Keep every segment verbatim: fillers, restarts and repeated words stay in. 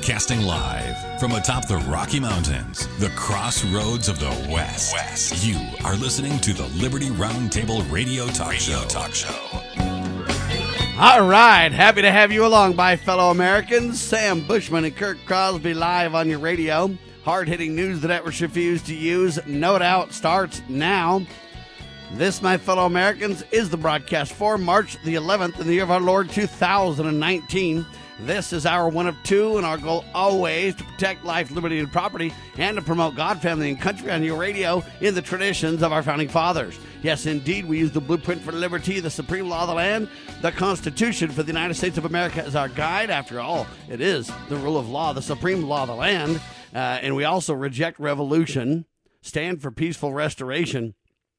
Broadcasting live from atop the Rocky Mountains, the crossroads of the West. West. You are listening to the Liberty Roundtable Radio Talk Radio Show. Talk Show. All right, happy to have you along, my fellow Americans. Sam Bushman and Kirk Crosby live on your radio. Hard-hitting news the networks refuse to use. No Doubt starts now. This, my fellow Americans, is the broadcast for March the eleventh in the year of our Lord two thousand nineteen. This is our one of two, and our goal always to protect life, liberty, and property, and to promote God, family, and country on your radio in the traditions of our founding fathers. Yes, indeed, we use the blueprint for liberty, the supreme law of the land, the Constitution for the United States of America as our guide. After all, it is the rule of law, the supreme law of the land. Uh, and we also reject revolution, stand for peaceful restoration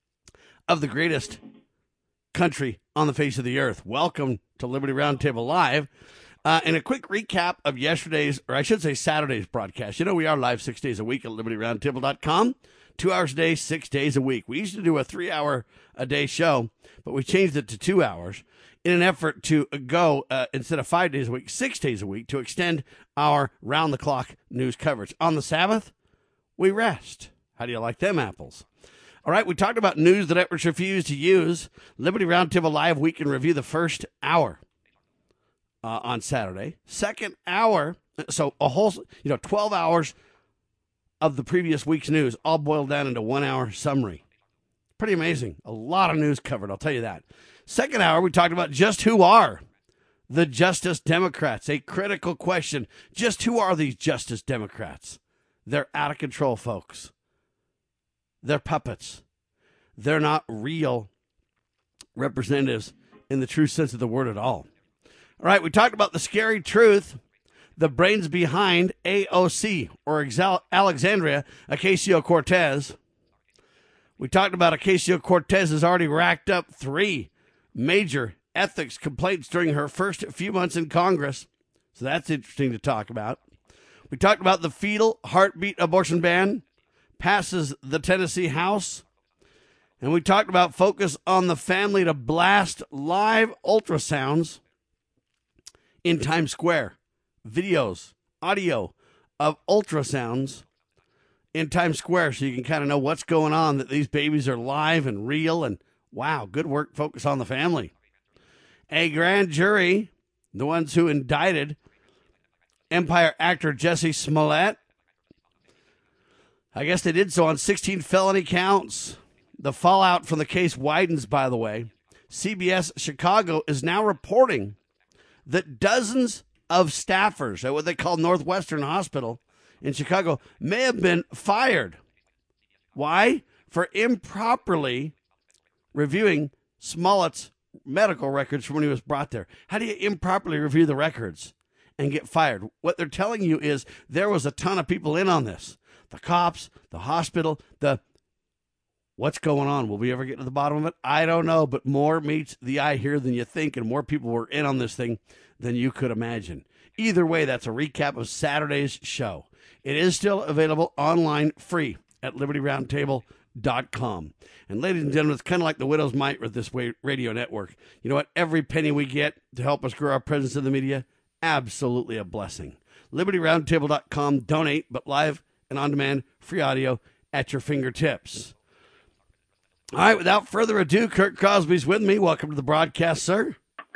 of the greatest country on the face of the earth. Welcome to Liberty Roundtable Live. Uh, and a quick recap of yesterday's, or I should say Saturday's broadcast. You know, we are live six days a week at liberty roundtable dot com. Two hours a day, six days a week. We used to do a three-hour-a-day show, but we changed it to two hours in an effort to go, uh, instead of five days a week, six days a week, to extend our round-the-clock news coverage. On the Sabbath, we rest. How do you like them apples? All right, we talked about news the networks refuse to use. Liberty Roundtable Live, we can review the first hour uh, on Saturday. Second hour, so a whole, you know, twelve hours of the previous week's news, all boiled down into one-hour summary. Pretty amazing. A lot of news covered, I'll tell you that. Second hour, we talked about just who are the Justice Democrats. A critical question. Just who are these Justice Democrats? They're out of control, folks. They're puppets. They're not real representatives in the true sense of the word at all. All right, we talked about the scary truth, the brains behind A O C, or Alexandria Ocasio-Cortez. We talked about Ocasio-Cortez has already racked up three major ethics complaints during her first few months in Congress, so that's interesting to talk about. We talked about the fetal heartbeat abortion ban passes the Tennessee House. And we talked about focus on the family to blast live ultrasounds in Times Square. Videos, audio of ultrasounds in Times Square so you can kind of know what's going on, that these babies are live and real. And wow, good work, focus on the family. A grand jury, the ones who indicted Empire actor Jussie Smollett, I guess they did so on sixteen felony counts. The fallout from the case widens, by the way. C B S Chicago is now reporting that dozens of staffers at what they call Northwestern Hospital in Chicago may have been fired. Why? For improperly reviewing Smollett's medical records from when he was brought there. How do you improperly review the records and get fired? What they're telling you is there was a ton of people in on this. The cops, the hospital, the what's going on? Will we ever get to the bottom of it? I don't know, but more meets the eye here than you think, and more people were in on this thing than you could imagine. Either way, that's a recap of Saturday's show. It is still available online free at liberty roundtable dot com. And ladies and gentlemen, it's kind of like the widow's mite with this radio network. You know what? Every penny we get to help us grow our presence in the media, absolutely a blessing. liberty roundtable dot com. Donate, but live and on-demand free audio at your fingertips. All right, without further ado, Kirk Crosby's with me. Welcome to the broadcast, sir.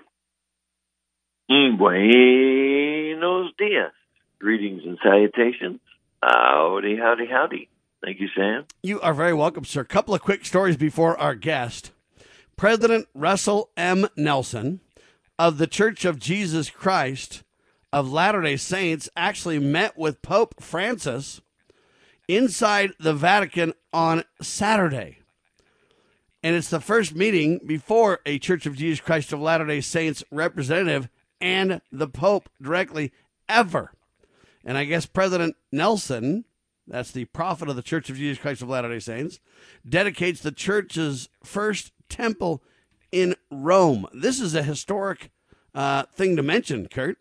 Buenos dias. Greetings and salutations. Howdy, howdy, howdy. Thank you, Sam. You are very welcome, sir. A couple of quick stories before our guest. President Russell M. Nelson of the Church of Jesus Christ of Latter-day Saints actually met with Pope Francis inside the Vatican on Saturday. And it's the first meeting before a Church of Jesus Christ of Latter-day Saints representative and the Pope directly ever. And I guess President Nelson, that's the prophet of the Church of Jesus Christ of Latter-day Saints, dedicates the church's first temple in Rome. This is a historic uh, thing to mention, Kurt.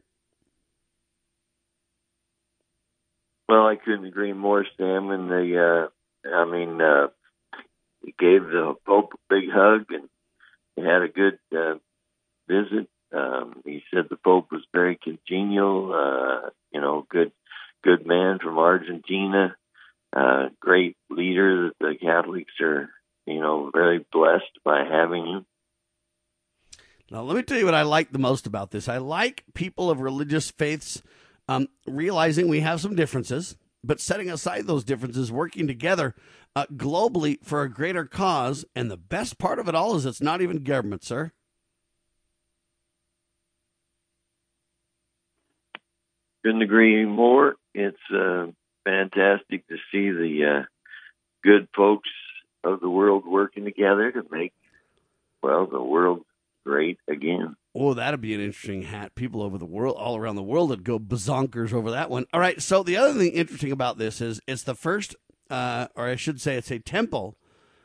Well, I couldn't agree more, Sam. And the, uh, I mean, uh, he gave the Pope a big hug and he had a good uh, visit. Um, he said the Pope was very congenial, uh, you know, good, good man from Argentina, uh, great leader that the Catholics are, you know, very blessed by having him. Now, let me tell you what I like the most about this. I like people of religious faiths um, realizing we have some differences, but setting aside those differences, working together uh, globally for a greater cause. And the best part of it all is it's not even government, sir. Couldn't agree more. It's uh, fantastic to see the uh, good folks of the world working together to make, well, the world great again. Oh, that'd be an interesting hat. People over the world, all around the world, would go bazonkers over that one. All right, so the other thing interesting about this is it's the first, uh, or I should say it's a temple.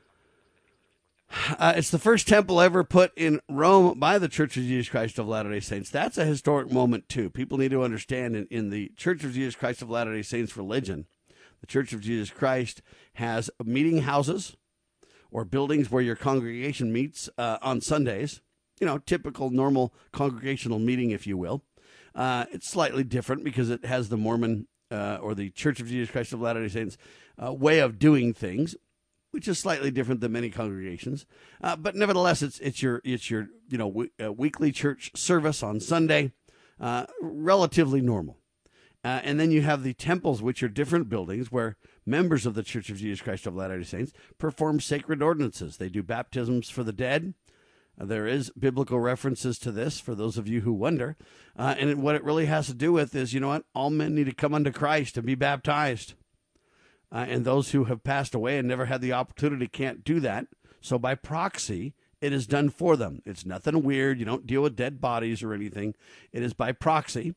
Uh, it's the first temple ever put in Rome by the Church of Jesus Christ of Latter-day Saints. That's a historic moment, too. People need to understand in, in the Church of Jesus Christ of Latter-day Saints religion, the Church of Jesus Christ has meeting houses or buildings where your congregation meets uh, on Sundays. You know, typical, normal congregational meeting, if you will. Uh, it's slightly different because it has the Mormon uh, or the Church of Jesus Christ of Latter-day Saints uh, way of doing things, which is slightly different than many congregations. Uh, but nevertheless, it's it's your it's your you know w- uh, weekly church service on Sunday, uh, relatively normal. Uh, and then you have the temples, which are different buildings where members of the Church of Jesus Christ of Latter-day Saints perform sacred ordinances. They do baptisms for the dead. There is biblical references to this for those of you who wonder. Uh, and what it really has to do with is, you know what? All men need to come unto Christ and be baptized. Uh, and those who have passed away and never had the opportunity can't do that. So by proxy, it is done for them. It's nothing weird. You don't deal with dead bodies or anything. It is by proxy.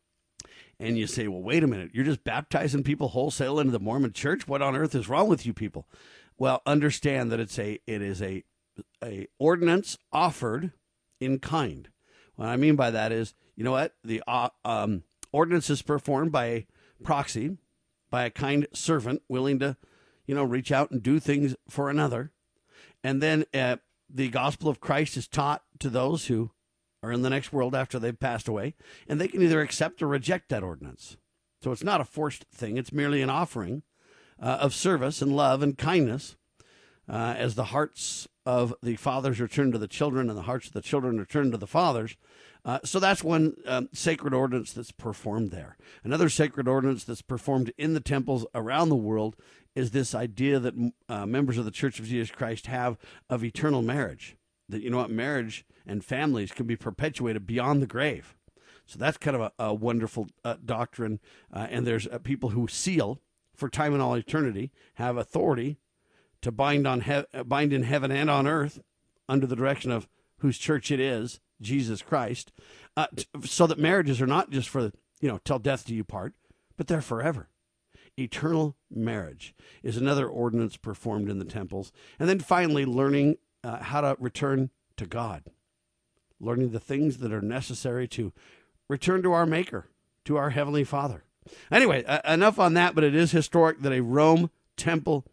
And you say, well, wait a minute. You're just baptizing people wholesale into the Mormon church? What on earth is wrong with you people? Well, understand that it's a it is a a ordinance offered in kind. What I mean by that is, you know what? The uh, um, ordinance is performed by a proxy, by a kind servant willing to, you know, reach out and do things for another. And then uh, the gospel of Christ is taught to those who are in the next world after they've passed away, and they can either accept or reject that ordinance. So it's not a forced thing. It's merely an offering uh, of service and love and kindness uh, as the hearts of the fathers return to the children and the hearts of the children return to the fathers. Uh, so that's one um, sacred ordinance that's performed there. Another sacred ordinance that's performed in the temples around the world is this idea that uh, members of the Church of Jesus Christ have of eternal marriage. That, you know what, marriage and families can be perpetuated beyond the grave. So that's kind of a, a wonderful uh, doctrine. Uh, and there's uh, people who seal for time and all eternity, have authority to bind on he- bind in heaven and on earth under the direction of whose church it is, Jesus Christ, uh, t- so that marriages are not just for, you know, till death do you part, but they're forever. Eternal marriage is another ordinance performed in the temples. And then finally, learning uh, how to return to God, learning the things that are necessary to return to our Maker, to our Heavenly Father. Anyway, uh, enough on that, but it is historic that a Rome temple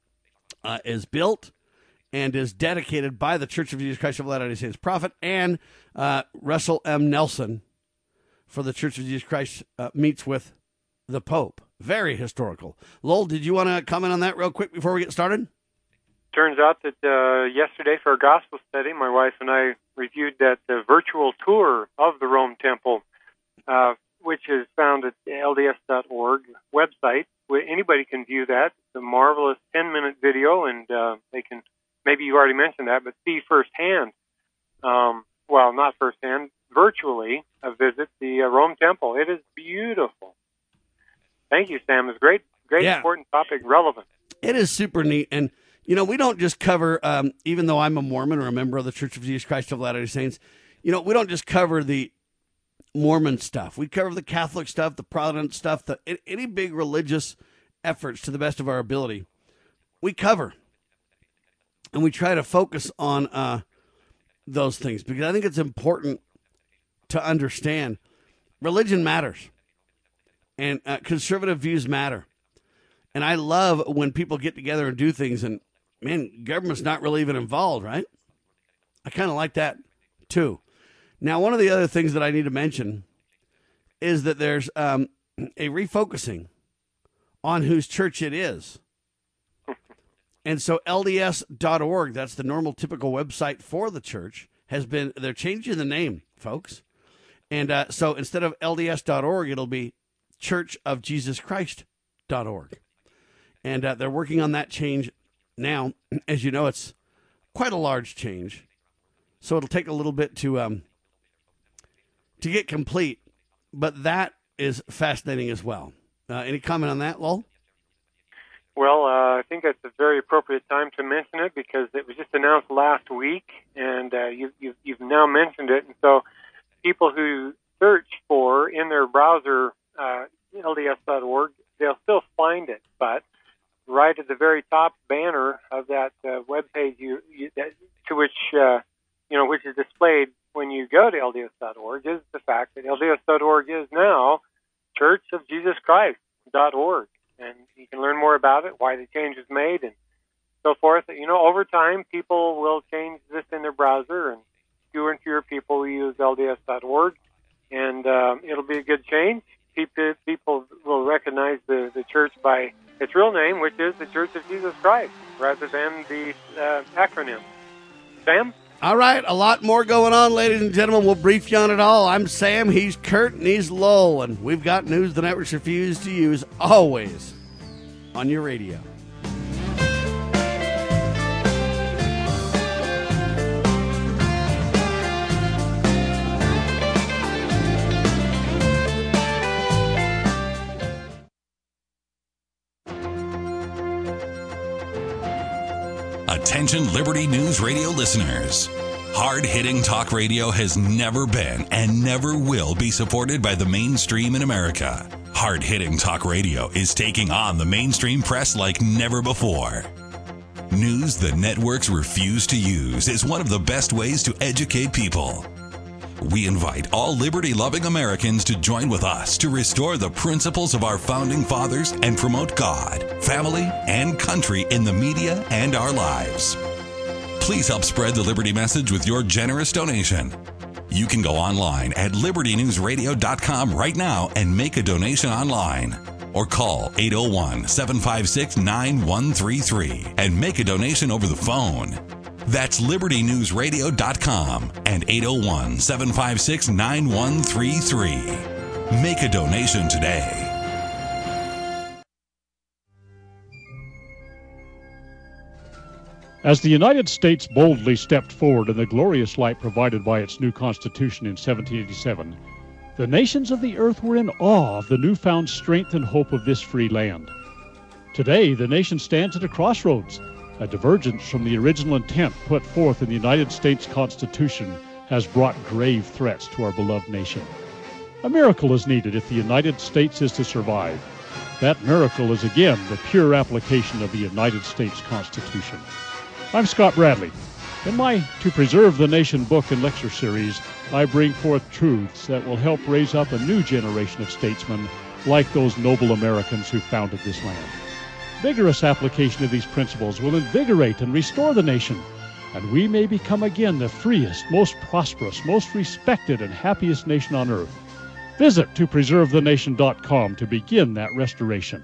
Uh, is built and is dedicated by the Church of Jesus Christ of Latter-day Saints prophet and uh, Russell M. Nelson for the Church of Jesus Christ uh, meets with the Pope. Very historical. Lowell, did you want to comment on that real quick before we get started? Turns out that uh, yesterday for a gospel study, my wife and I reviewed that uh, virtual tour of the Rome Temple, uh, which is found at the L D S dot org website. Anybody can view that. It's a marvelous ten-minute video, and uh, they can, maybe you already mentioned that, but see firsthand, um, well, not firsthand, virtually, uh, visit the uh, Rome Temple. It is beautiful. Thank you, Sam. It's great, great, yeah. important topic, relevant. It is super neat, and, you know, we don't just cover, um, even though I'm a Mormon or a member of the Church of Jesus Christ of Latter-day Saints, you know, we don't just cover the Mormon stuff. We cover the Catholic stuff, the Protestant stuff, the any big religious efforts to the best of our ability. We cover, and we try to focus on uh, those things because I think it's important to understand religion matters, and uh, conservative views matter. And I love when people get together and do things, and man, government's not really even involved, right? I kind of like that too. Now, one of the other things that I need to mention is that there's um, a refocusing on whose church it is. And so L D S dot org, that's the normal typical website for the church, has been, they're changing the name, folks. And uh, so instead of L D S dot org, it'll be Church of Jesus Christ dot org. And uh, they're working on that change now. As you know, it's quite a large change. So it'll take a little bit to um, to get complete. But that is fascinating as well. Uh, any comment on that, Lowell? Well, uh, I think it's a very appropriate time to mention it because it was just announced last week, and uh, you, you, you've now mentioned it. And so people who search for in their browser uh, L D S dot org, they'll still find it. But right at the very top banner of that uh, webpage, you, you, that, to which uh, you know, which is displayed when you go to L D S dot org, is the fact that L D S dot org is now Church of Jesus Christ dot org. And you can learn more about it, why the change was made, and so forth. You know, over time, people will change this in their browser, and fewer and fewer people will use L D S dot org, and um, it'll be a good change. People, people will recognize the, the church by its real name, which is the Church of Jesus Christ, rather than the uh, acronym. Sam? All right, a lot more going on, ladies and gentlemen. We'll brief you on it all. I'm Sam, he's Kurt, and he's Lowell, and we've got news the networks refuse to use always on your radio. Attention Liberty News Radio listeners. Hard-hitting talk radio has never been and never will be supported by the mainstream in America. Hard-hitting talk radio is taking on the mainstream press like never before. News the networks refuse to use is one of the best ways to educate people. We invite all liberty-loving Americans to join with us to restore the principles of our founding fathers and promote God, family, and country in the media and our lives. Please help spread the Liberty message with your generous donation. You can go online at liberty news radio dot com right now and make a donation online. Or call eight oh one, seven five six, nine one three three and make a donation over the phone. That's liberty news radio dot com and eight oh one, seven five six, nine one three three. Make a donation today. As the United States boldly stepped forward in the glorious light provided by its new Constitution in seventeen eighty-seven, the nations of the earth were in awe of the newfound strength and hope of this free land. Today, the nation stands at a crossroads. A divergence from the original intent put forth in the United States Constitution has brought grave threats to our beloved nation. A miracle is needed if the United States is to survive. That miracle is again the pure application of the United States Constitution. I'm Scott Bradley. In my To Preserve the Nation book and lecture series, I bring forth truths that will help raise up a new generation of statesmen like those noble Americans who founded this land. Vigorous application of these principles will invigorate and restore the nation, and we may become again the freest, most prosperous, most respected, and happiest nation on earth. Visit to preserve the nation dot com to begin that restoration.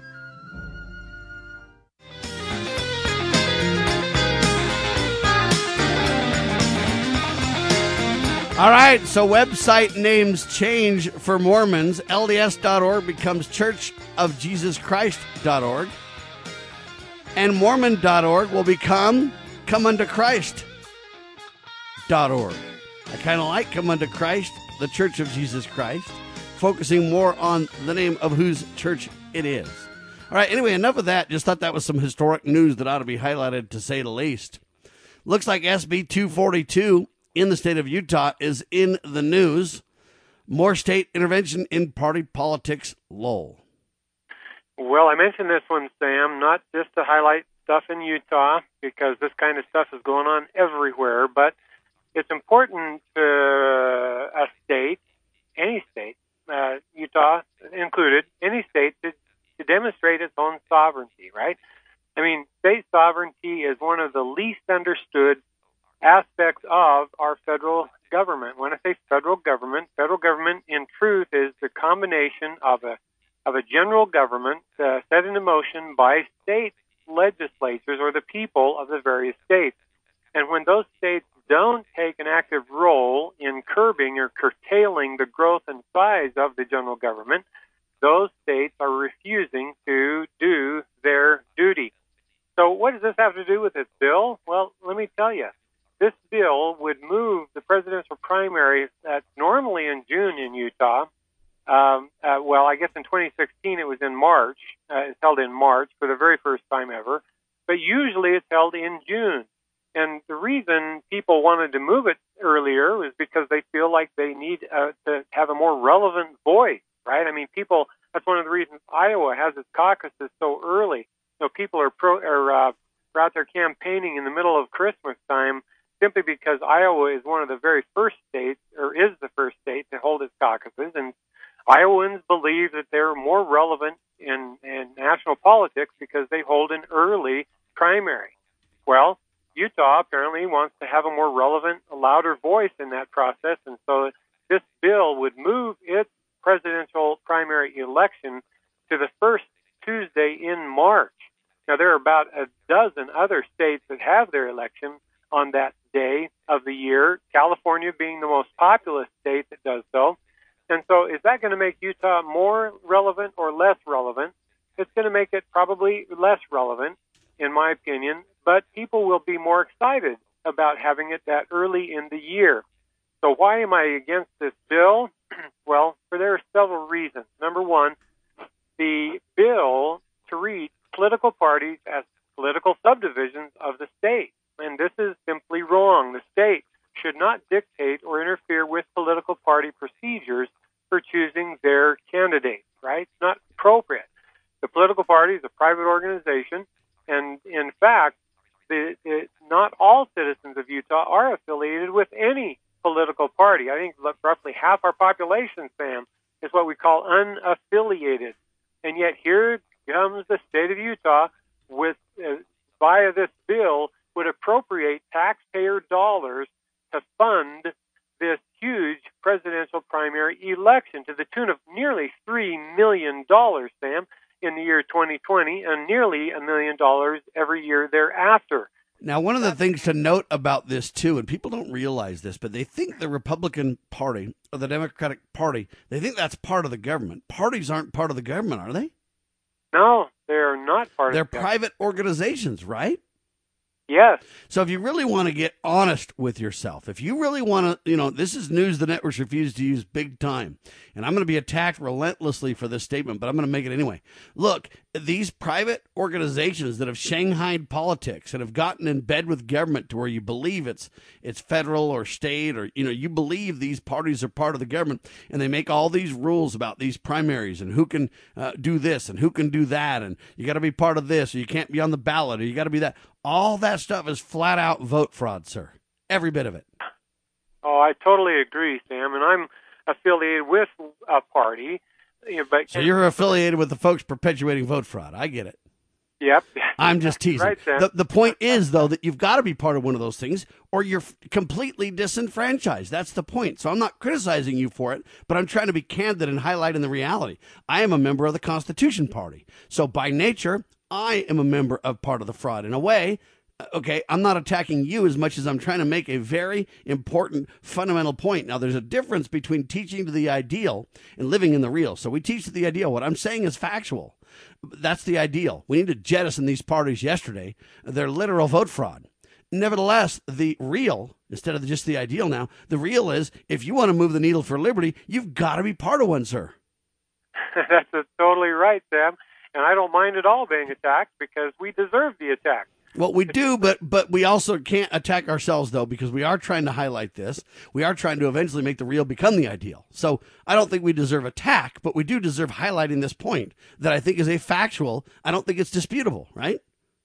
All right, so website names change for Mormons. L D S dot org becomes Church of Jesus Christ dot org. And Mormon dot org will become Come Unto Christ dot org. I kind of like Come Unto Christ, the Church of Jesus Christ, focusing more on the name of whose church it is. All right, anyway, enough of that. Just thought that was some historic news that ought to be highlighted, to say the least. Looks like S B two forty-two in the state of Utah is in the news. More state intervention in party politics, Lowell. Well, I mentioned this one, Sam, not just to highlight stuff in Utah, because this kind of stuff is going on everywhere, but it's important to a state, any state, uh, Utah included, any state to, to demonstrate its own sovereignty, right? I mean, state sovereignty is one of the least understood aspects of our federal government. When I say federal government, federal government in truth is the combination of a of a general government uh, set into motion by state legislatures or the people of the various states. And when those states don't take an active role in curbing or curtailing the growth and size of the general government, those states are refusing to do their duty. So what does this have to do with this bill? Well, let me tell you. This bill would move the presidential primary that's normally in June in Utah. Um, uh, well, I guess in twenty sixteen it was in March. Uh, it's held in March for the very first time ever. But usually it's held in June. And the reason people wanted to move it earlier was because they feel like they need uh, to have a more relevant voice, right? I mean, people, that's one of the reasons Iowa has its caucuses so early. So people are, pro, are, uh, are out there campaigning in the middle of Christmas time simply because Iowa is one of the very first states, or is the first state to hold its caucuses. And Iowans believe that they're more relevant in, in national politics because they hold an early primary. Well, Utah apparently wants to have a more relevant, a louder voice in that process, and so this bill would move its presidential primary election to the first Tuesday in March. Now, there are about a dozen other states that have their election on that day of the year, California being the most populous state that does so. And so is that going to make Utah more relevant or less relevant? It's going to make it probably less relevant, in my opinion, but people will be more excited about having it that early in the year. So why am I against this bill? Well, for there are several reasons. Number one, the bill treats political parties as political subdivisions of the state, and this is simply wrong. The state should not dictate or interfere with political party procedures for choosing their candidates, right? It's not appropriate. The political party is a private organization, and in fact, the, the, not all citizens of Utah are affiliated with any political party. I think roughly half our population, Sam, is what we call unaffiliated. And yet here comes the state of Utah with, uh, via this bill, would appropriate taxpayer dollars to fund this huge presidential primary election to the tune of nearly three million dollars, Sam, in the year twenty twenty, and nearly a million dollars every year thereafter. Now, one of the things to note about this, too, and people don't realize this, but they think the Republican Party or the Democratic Party, they think that's part of the government. Parties aren't part of the government, are they? No, they're not part They're of the private organizations, right? Yes. So if you really want to get honest with yourself, if you really want to, you know, this is news the networks refuse to use big time. And I'm going to be attacked relentlessly for this statement, but I'm going to make it anyway. Look, these private organizations that have shanghaied politics and have gotten in bed with government to where you believe it's it's federal or state, or, you know, you believe these parties are part of the government, and they make all these rules about these primaries and who can uh, do this and who can do that, and you got to be part of this, or you can't be on the ballot, or you got to be that. All that stuff is flat out vote fraud, sir. Every bit of it. Oh, I totally agree, Sam. And I'm affiliated with a party. You know, but so you're affiliated with the folks perpetuating vote fraud. I get it. Yep. I'm just teasing. Right, Sam. The, the point is, though, that you've got to be part of one of those things or you're f- completely disenfranchised. That's the point. So I'm not criticizing you for it, but I'm trying to be candid and highlighting the reality. I am a member of the Constitution Party. So by nature, I am a member of part of the fraud. In a way, okay, I'm not attacking you as much as I'm trying to make a very important fundamental point. Now, there's a difference between teaching to the ideal and living in the real. So we teach to the ideal. What I'm saying is factual. That's the ideal. We need to jettison these parties yesterday. They're literal vote fraud. Nevertheless, the real, instead of just the ideal now, the real is if you want to move the needle for liberty, you've got to be part of one, sir. That's totally right, Sam. And I don't mind at all being attacked because we deserve the attack. Well, we do, but but we also can't attack ourselves, though, because we are trying to highlight this. We are trying to eventually make the real become the ideal. So I don't think we deserve attack, but we do deserve highlighting this point that I think is a factual. I don't think it's disputable, right?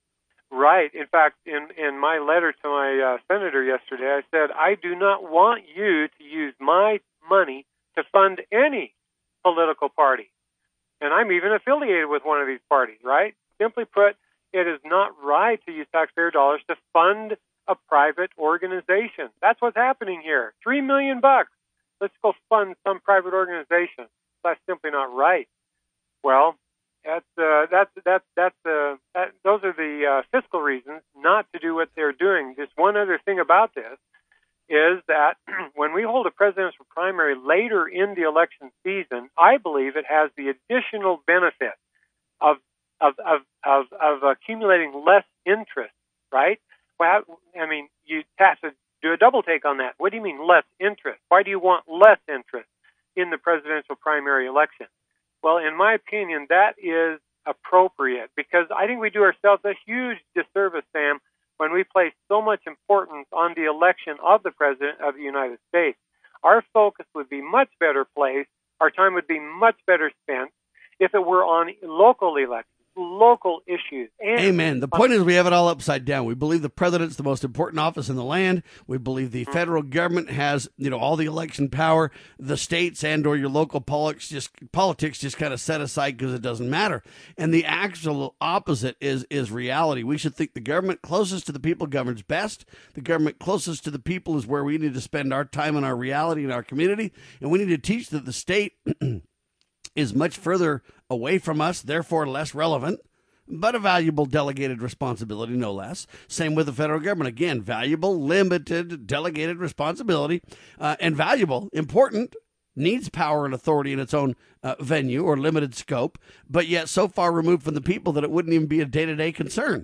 Right. In fact, in, in my letter to my uh, senator yesterday, I said, I do not want you to use my money to fund any political party. And I'm even affiliated with one of these parties, right? Simply put, it is not right to use taxpayer dollars to fund a private organization. That's what's happening here. Three million bucks. Let's go fund some private organization. That's simply not right. Well, that's uh, that's that's that's uh, that, those are the uh, fiscal reasons not to do what they're doing. Just one other thing about this is that when we hold a presidential primary later in the election season, I believe it has the additional benefit of of of of, of accumulating less interest. Right? Well, I mean, you have to do a double take on that. What do you mean less interest? Why do you want less interest in the presidential primary election? Well, in my opinion, that is appropriate because I think we do ourselves a huge disservice, Sam, when we place so much importance on the election of the President of the United States. Our focus would be much better placed, our time would be much better spent if it were on local elections, local issues. And Amen. The point is we have it all upside down. We believe the president's the most important office in the land. We believe the federal government has, you know, all the election power. The states and or your local politics just politics just kind of set aside because it doesn't matter. And the actual opposite is is reality. We should think the government closest to the people governs best. The government closest to the people is where we need to spend our time and our reality in our community. And we need to teach that the state is much further away from us, therefore less relevant, but a valuable delegated responsibility, no less. Same with the federal government. Again, valuable, limited, delegated responsibility, uh, and valuable, important, needs power and authority in its own uh, venue or limited scope, but yet so far removed from the people that it wouldn't even be a day-to-day concern.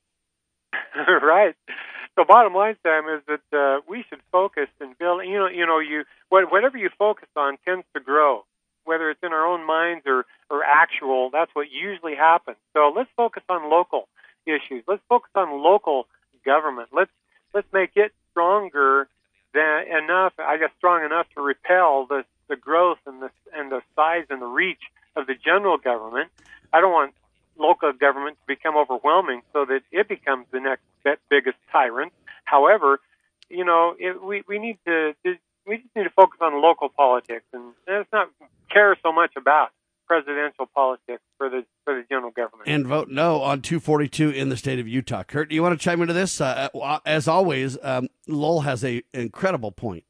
Right. So bottom line, Sam, is that uh, we should focus and build, you know, you know, you whatever you focus on tends to grow. Whether it's in our own minds or, or actual, that's what usually happens. So let's focus on local issues. Let's focus on local government. Let's let's make it stronger than enough, I guess, strong enough to repel the the growth and the and the size and the reach of the general government. I don't want local government to become overwhelming so that it becomes the next biggest tyrant. However, you know, it, we we need to. to We just need to focus on local politics, and let's not care so much about presidential politics for the for the general government. And vote no on two forty-two in the state of Utah. Kurt, do you want to chime into this? Uh, as always, um, Lowell has an incredible point.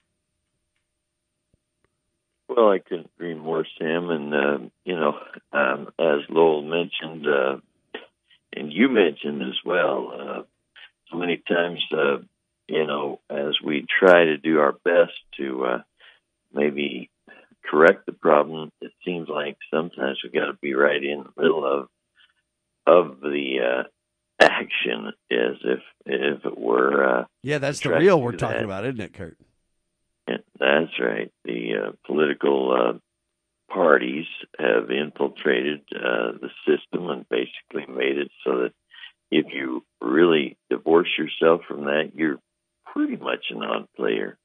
Well, I couldn't agree more, Sam. And, uh, you know, um, as Lowell mentioned, uh, and you mentioned as well, uh, so many times, uh, you know, as we try to do our best to uh, maybe correct the problem, it seems like sometimes we've got to be right in the middle of of the uh, action, as if if it were. Uh, yeah, that's the real we're talking that. about, isn't it, Kurt? Yeah, that's right. The uh, political uh, parties have infiltrated uh, the system and basically made it so that if you really divorce yourself from that, you're pretty much a non-player.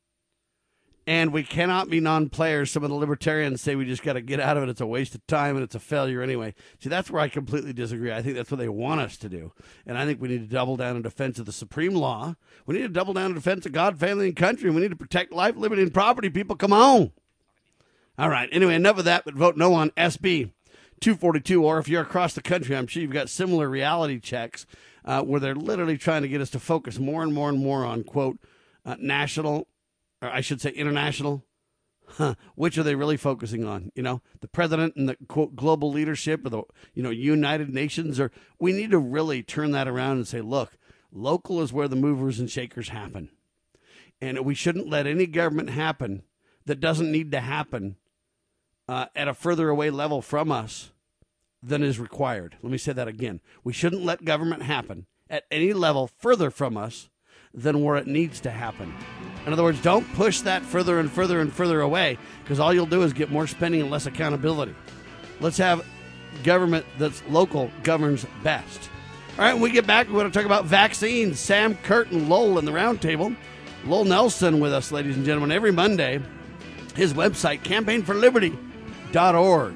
And we cannot be non-players. Some of the libertarians say we just got to get out of it. It's a waste of time and it's a failure anyway. See, that's where I completely disagree. I think that's what they want us to do. And I think we need to double down in defense of the supreme law. We need to double down in defense of God, family, and country. We need to protect life, liberty, and property. People, come on. All right. Anyway, enough of that, but vote no on S B two forty-two. Or if you're across the country, I'm sure you've got similar reality checks Uh, where they're literally trying to get us to focus more and more and more on, quote, uh, national, or I should say international. Huh. Which are they really focusing on? You know, the president and the, quote, global leadership or the, you know, United Nations? Or we need to really turn that around and say, look, local is where the movers and shakers happen. And we shouldn't let any government happen that doesn't need to happen uh, at a further away level from us than is required. Let me say that again. We shouldn't let government happen at any level further from us than where it needs to happen. In other words, don't push that further and further and further away, because all you'll do is get more spending and less accountability. Let's have government that's local governs best. All right, when we get back, we want to talk about vaccines. Sam, Kurt, and Lowell in the roundtable. Lowell Nelson with us, ladies and gentlemen, every Monday. His website, campaign for liberty dot org.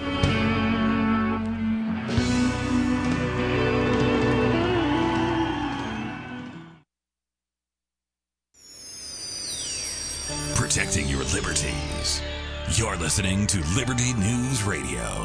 Protecting your liberties. You're listening to Liberty News Radio.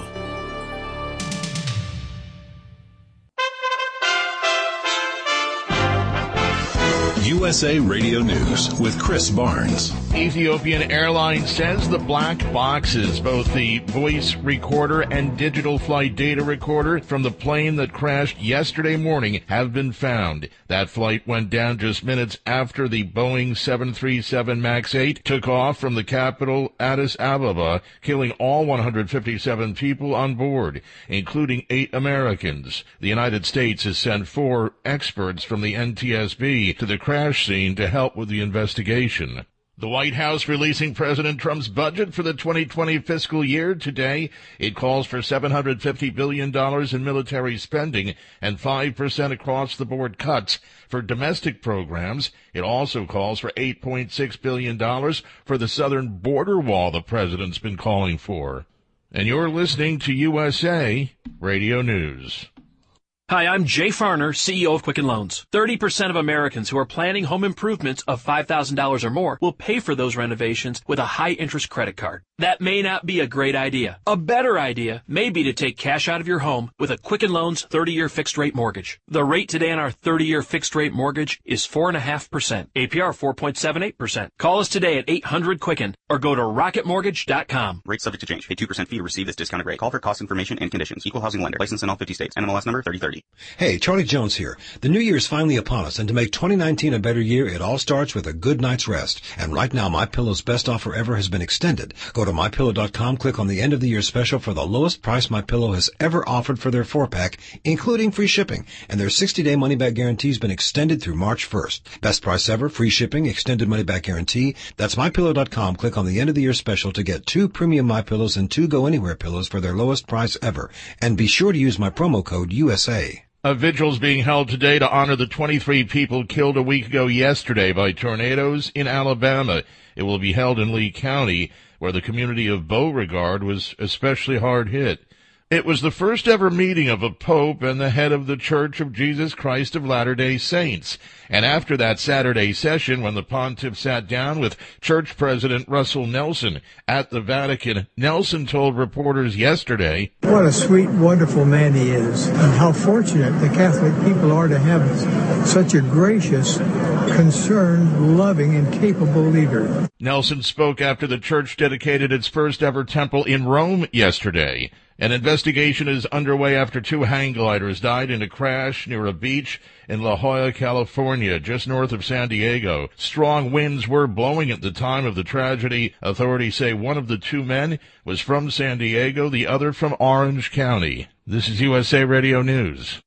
U S A Radio News with Chris Barnes. Ethiopian Airlines says the black boxes, both the voice recorder and digital flight data recorder from the plane that crashed yesterday morning, have been found. That flight went down just minutes after the Boeing seven thirty-seven MAX eight took off from the capital Addis Ababa, killing all one hundred fifty-seven people on board, including eight Americans. The United States has sent four experts from the N T S B to the crash scene to help with the investigation. The White House releasing President Trump's budget for the twenty twenty fiscal year today. It calls for seven hundred fifty billion dollars in military spending and five percent across-the-board cuts for domestic programs. It also calls for eight point six billion dollars for the southern border wall the president's been calling for. And you're listening to U S A Radio News. Hi, I'm Jay Farner, C E O of Quicken Loans. thirty percent of Americans who are planning home improvements of five thousand dollars or more will pay for those renovations with a high-interest credit card. That may not be a great idea. A better idea may be to take cash out of your home with a Quicken Loans thirty-year fixed-rate mortgage. The rate today on our thirty-year fixed-rate mortgage is four point five percent. A P R four point seven eight percent. Call us today at eight hundred Quicken or go to rocket mortgage dot com. Rate subject to change. Pay two percent fee to receive this discounted rate. Call for cost information and conditions. Equal housing lender. License in all fifty states. N M L S number thirty thirty. Hey, Charlie Jones here. The new year is finally upon us, and to make twenty nineteen a better year, it all starts with a good night's rest. And right now, MyPillow's best offer ever has been extended. Go to my pillow dot com, click on the end of the year special for the lowest price MyPillow has ever offered for their four-pack, including free shipping. And their sixty-day money-back guarantee has been extended through March first. Best price ever, free shipping, extended money-back guarantee. That's my pillow dot com. Click on the end of the year special to get two premium MyPillows and two Go Anywhere pillows for their lowest price ever. And be sure to use my promo code U S A. A vigil's being held today to honor the twenty-three people killed a week ago yesterday by tornadoes in Alabama. It will be held in Lee County, where the community of Beauregard was especially hard hit. It was the first ever meeting of a pope and the head of the Church of Jesus Christ of Latter-day Saints. And after that Saturday session, when the pontiff sat down with Church President Russell Nelson at the Vatican, Nelson told reporters yesterday, "What a sweet, wonderful man he is, and how fortunate the Catholic people are to have such a gracious, concerned, loving, and capable leader." Nelson spoke after the church dedicated its first ever temple in Rome yesterday. An investigation is underway after two hang gliders died in a crash near a beach in La Jolla, California, just north of San Diego. Strong winds were blowing at the time of the tragedy. Authorities say one of the two men was from San Diego, the other from Orange County. This is U S A Radio News.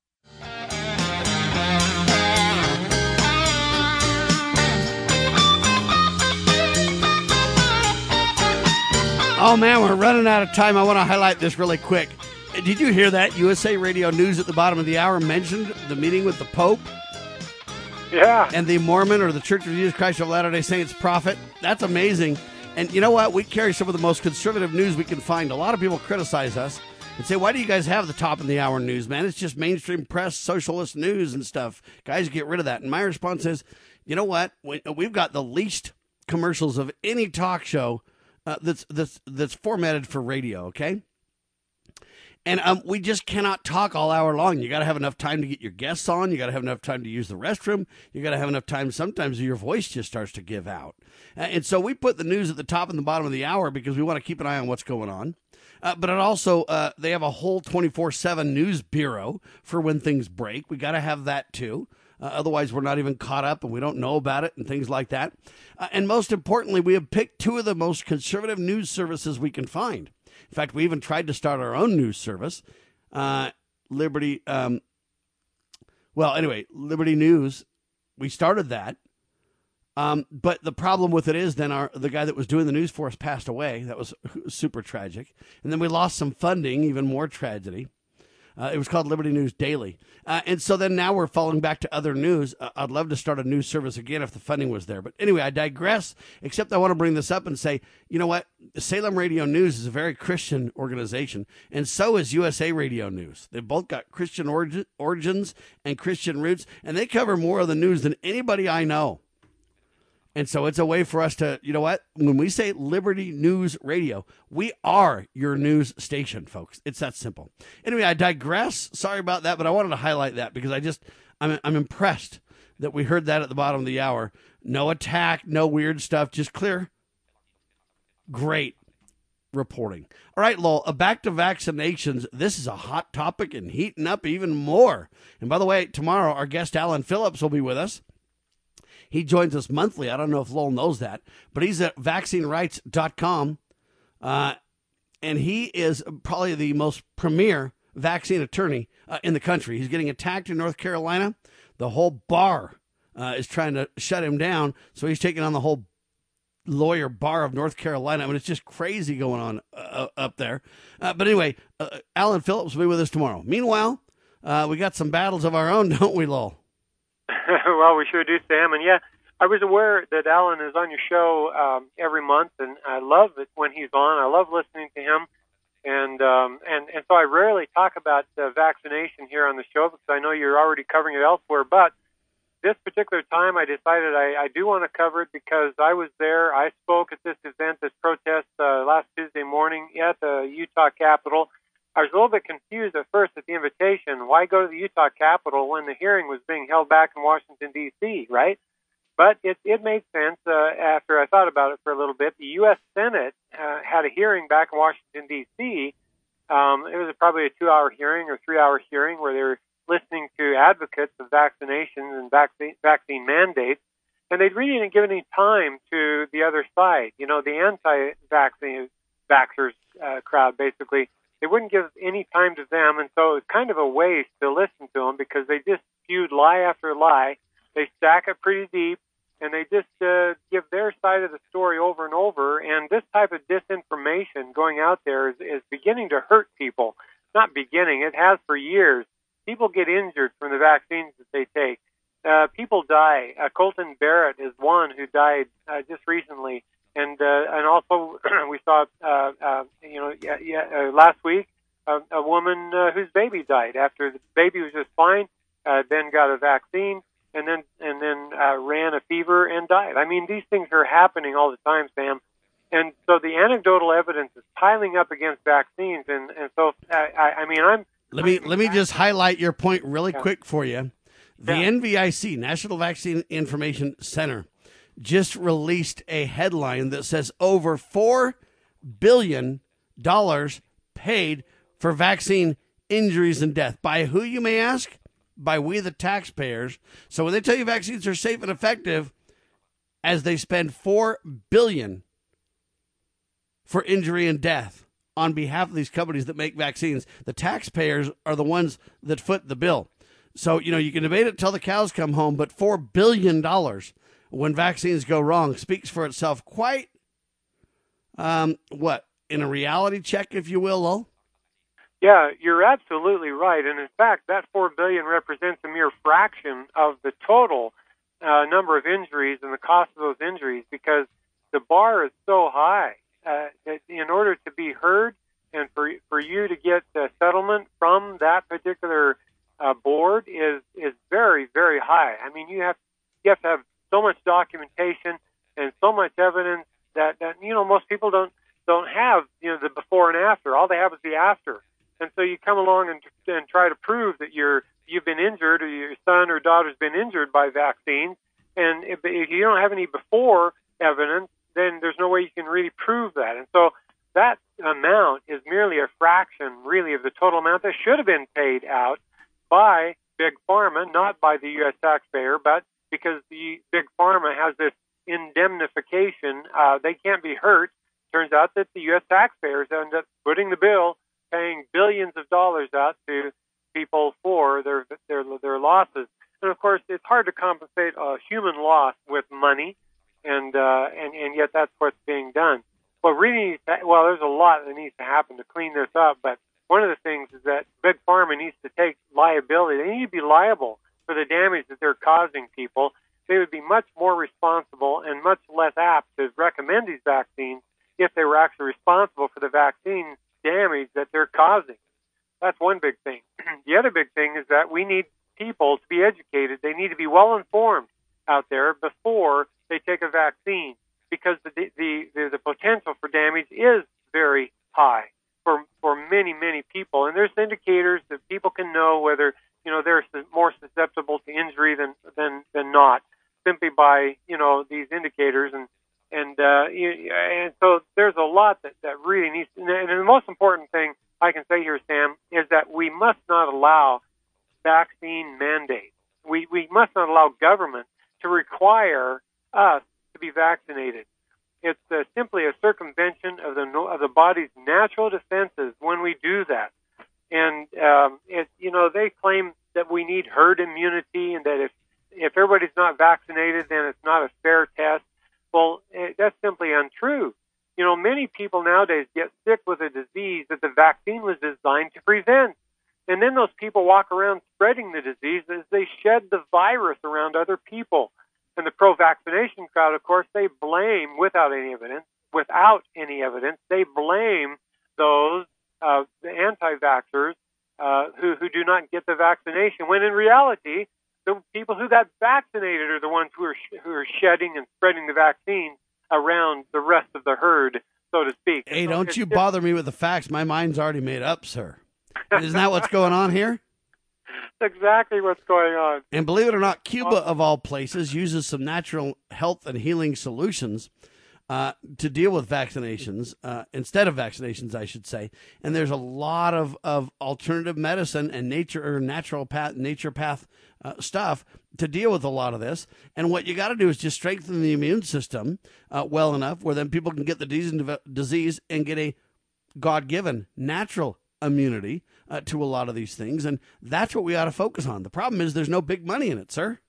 Oh, man, we're running out of time. I want to highlight this really quick. Did you hear that? U S A Radio News at the bottom of the hour mentioned the meeting with the Pope. Yeah. And the Mormon or the Church of Jesus Christ of Latter-day Saints prophet. That's amazing. And you know what? We carry some of the most conservative news we can find. A lot of people criticize us and say, why do you guys have the top of the hour news, man? It's just mainstream press, socialist news and stuff. Guys, get rid of that. And my response is, you know what? We've got the least commercials of any talk show Uh, that's that's that's formatted for radio, okay? And um, we just cannot talk all hour long. You got to have enough time to get your guests on. You got to have enough time to use the restroom. You got to have enough time. Sometimes your voice just starts to give out. Uh, and so we put the news at the top and the bottom of the hour because we want to keep an eye on what's going on. Uh, but it also, uh, they have a whole twenty-four seven news bureau for when things break. We got to have that too. Uh, otherwise, we're not even caught up and we don't know about it and things like that. Uh, and most importantly, we have picked two of the most conservative news services we can find. In fact, we even tried to start our own news service, uh, Liberty. Um, well, anyway, Liberty News. We started that. Um, but the problem with it is then our the guy that was doing the news for us passed away. That was super tragic. And then we lost some funding, even more tragedy. Uh, it was called Liberty News Daily. Uh, and so then now we're falling back to other news. Uh, I'd love to start a news service again if the funding was there. But anyway, I digress, except I want to bring this up and say, you know what? Salem Radio News is a very Christian organization, and so is U S A Radio News. They've both got Christian origi- origins and Christian roots, and they cover more of the news than anybody I know. And so it's a way for us to, you know what, when we say Liberty News Radio, we are your news station, folks. It's that simple. Anyway, I digress. Sorry about that, but I wanted to highlight that because I just, I'm, I'm impressed that we heard that at the bottom of the hour. No attack, no weird stuff, just clear. Great reporting. All right, Lowell, uh, back to vaccinations. This is a hot topic and heating up even more. And by the way, tomorrow our guest Alan Phillips will be with us. He joins us monthly. I don't know if Lowell knows that, but he's at vaccine rights dot com. Uh, and he is probably the most premier vaccine attorney uh, in the country. He's getting attacked in North Carolina. The whole bar uh, is trying to shut him down, so he's taking on the whole lawyer bar of North Carolina. I mean, it's just crazy going on uh, up there. Uh, but anyway, uh, Alan Phillips will be with us tomorrow. Meanwhile, uh, we got some battles of our own, don't we, Lowell? Well, we sure do, Sam. And yeah, I was aware that Alan is on your show um, every month, and I love it when he's on. I love listening to him, and um, and and so I rarely talk about uh, vaccination here on the show because I know you're already covering it elsewhere. But this particular time, I decided I, I do want to cover it because I was there. I spoke at this event, this protest uh, last Tuesday morning at the Utah Capitol. I was a little bit confused at first at the invitation. Why go to the Utah Capitol when the hearing was being held back in Washington, D C, right? But it, it made sense uh, after I thought about it for a little bit. The U S Senate uh, had a hearing back in Washington, D C. Um, it was probably a two-hour hearing or three-hour hearing where they were listening to advocates of vaccinations and vaccine, vaccine mandates, and they really didn't give any time to the other side. You know, the anti-vaccine vaxxers uh, crowd, basically, they wouldn't give any time to them, and so it was kind of a waste to listen to them because they just spewed lie after lie. They stack it pretty deep, and they just uh, give their side of the story over and over. And this type of disinformation going out there is, is beginning to hurt people. Not beginning, it has for years. People get injured from the vaccines that they take. Uh, people die. Uh, Colton Barrett is one who died uh, just recently. And uh, and also we saw, uh, uh, you know, yeah, yeah, uh, last week, uh, a woman uh, whose baby died after the baby was just fine, uh, then got a vaccine, and then and then uh, ran a fever and died. I mean, these things are happening all the time, Sam. And so the anecdotal evidence is piling up against vaccines. And, and so, uh, I, I mean, I'm... Let me, let me just highlight your point really yeah. quick for you. The yeah. N V I C, National Vaccine Information Center, just released a headline that says over four billion dollars paid for vaccine injuries and death. By who, you may ask? By we, the taxpayers. So when they tell you vaccines are safe and effective, as they spend four billion dollars for injury and death on behalf of these companies that make vaccines, the taxpayers are the ones that foot the bill. So, you know, you can debate it till the cows come home, but four billion dollars when vaccines go wrong speaks for itself quite, um, what, in a reality check, if you will, Lowell? Yeah, you're absolutely right. And in fact, that four billion dollars represents a mere fraction of the total uh, number of injuries and the cost of those injuries because the bar is so high uh, that in order to be heard and for for you to get a settlement from that particular uh, board is is very, very high. I mean, you have you have to have so much documentation and so much evidence that, that you know most people don't don't have you know the before and after. All they have is the after. And so you come along and, and try to prove that you're, you've been injured or your son or daughter's been injured by vaccines. And if, if you don't have any before evidence, then there's no way you can really prove that. And so that amount is merely a fraction, really, of the total amount that should have been paid out by Big Pharma, not by the U S taxpayer, but because the Big Pharma has this indemnification. Uh, they can't be hurt. Turns out that the U S taxpayers end up footing the bill, paying billions of dollars out to people for their their their losses. And of course, it's hard to compensate a human loss with money, and uh, and and yet that's what's being done. Well, really, needs to, well, there's a lot that needs to happen to clean this up. But one of the things is that Big Pharma needs to take liability. They need to be liable for the damage that they're causing people. They would be much more responsible and much less apt to recommend these vaccines if they were actually responsible for the vaccine damage that they're causing. That's one big thing. The other big thing is that we need people to be educated. They need to be well informed out there before they take a vaccine, because the the the, the potential for damage is very high for for many many people. And there's indicators that people can know whether you know they're more susceptible to injury than than than by, you know, these indicators. And, and, uh, and so there's a lot that, that really needs to, and the most important thing I can say here, Sam, is that we must not allow vaccine mandates. We, we must not allow government to require us to be vaccinated. It's uh, simply a circumvention of the of the body's natural defenses when we do that. And um, it, you know, they claim that we need herd immunity, and that if if everybody's not vaccinated, then it's not a fair test. Well, it, that's simply untrue. You know, many people nowadays get sick with a disease that the vaccine was designed to prevent, and then those people walk around spreading the disease as they shed the virus around other people. And the pro-vaccination crowd, of course, they blame, without any evidence, without any evidence, they blame those uh, the anti-vaxxers uh, who, who do not get the vaccination, when in reality, the people who got vaccinated are the ones who are, sh- who are shedding and spreading the vaccine around the rest of the herd, so to speak. Hey, so don't you just bother me with the facts. My mind's already made up, sir. Isn't that what's going on here? That's exactly what's going on. And believe it or not, Cuba, of all places, uses some natural health and healing solutions uh, to deal with vaccinations, uh, instead of vaccinations, I should say. And there's a lot of, of alternative medicine and nature or natural path, nature path uh, stuff to deal with a lot of this. And what you got to do is just strengthen the immune system uh, well enough where then people can get the disease and get a God-given natural immunity uh, to a lot of these things, and that's what we ought to focus on. The problem is there's no big money in it, sir.